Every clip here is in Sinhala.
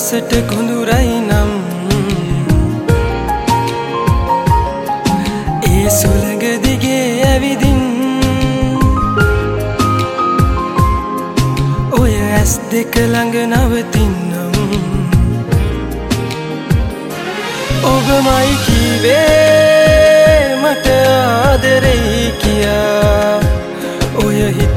අහසට කොඳුරයි නම් ඒ සුළඟ දිගේ ඇවිදින් ඔය ඇස් දෙක ළඟ නවතින්නම් ඔබමයි කීවේ මට ආදරෙයි කියා ඔය හිත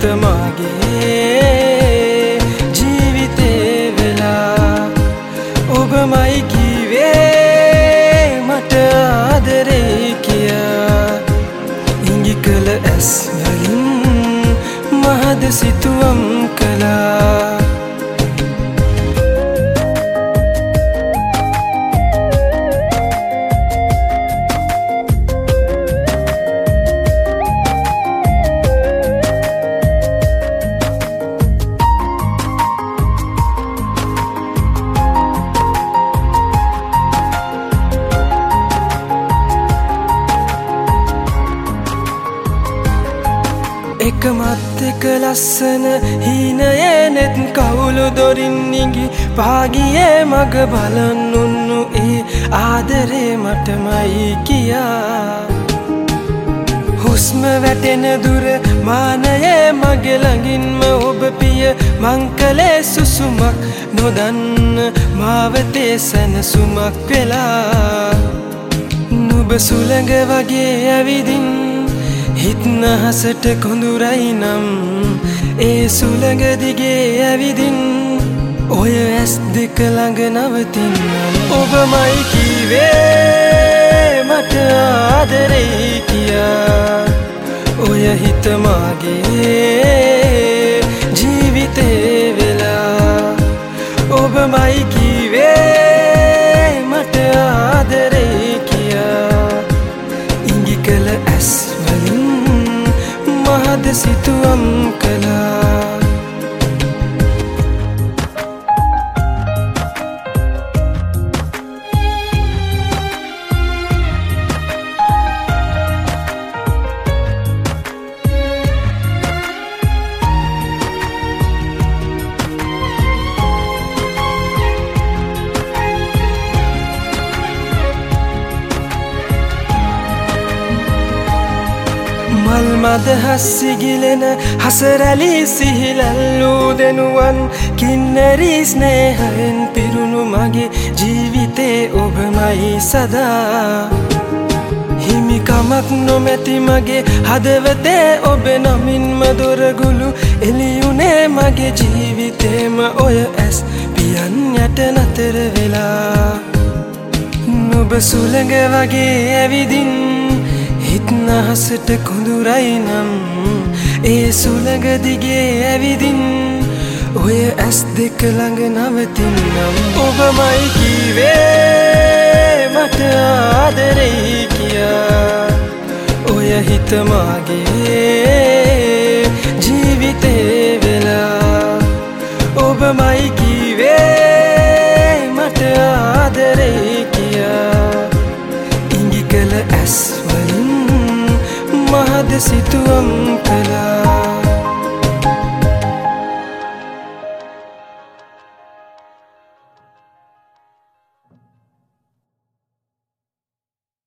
මගේ ජීවිතේ වෙලා ඔබමයි කීවේ මට ආදරෙයි කියා ඉඟි කළ ඇස් වලින් මහද සිතුවම් කළා එකමත් එක ලස්සන හීනයේ නෙත් කවුළු දොරින් නිගි පාගියේ මග බලන් උන්නු ඒ ආදරේ මටමයි කියා හුස්ම වැටෙන දුර මානයේ මගේ ළඟින්ම ඔබ පිය මං කළේ සුසුමක් නොදන්න මාවතේ සැනසුමක් වෙලා නුඹ සුළඟ වගේ ඇවිදින් හිත් නහසට කොඳුරයි නම් ඒ සුළඟ දිගේ ඇවිදින් ඔය ඇස් දෙක ළඟ නවතින්නම් ඔබමයි කීවේ මට ආදරෙයි කියා ඔය හිත මගේ ජීවිතේ වෙලා ඔබමයි කීවේ මට ආදරෙයි කියා ඉඟි කළ ඇස් මහද සිතුවම් කළා මල් මද හස්සිගිලෙන හසරැලි සිහිලැල්ලූ දෙනුවන් කින්නරි ස්නේහයෙන් පිරුණු මගේ ජීවිතේ ඔබමයි සදා හිමිකමක් නොමැති මගේ හදවතේ ඔබ නමින්ම දොරගුළු එළියුනේ මගේ ජීවිතේම ඔය ඇස් පියන් යට නතර වෙලා නුඹ සුළඟ වගේ ඇවිදින් හිත් නහසට කොඳුරයි නම් ඒ සුළඟ දිගේ ඇවිදින් ඔය ඇස් දෙක ළඟ නවතින්නම් ඔබමයි කීවේ මට ආදරෙයි කියා ඔය හිත මගේ ජීවිතේ වෙලා ඔබමයි කීවේ මට ආදරෙයි කියා ඉඟි කළ ඇස් මහද සිතුවම් කළා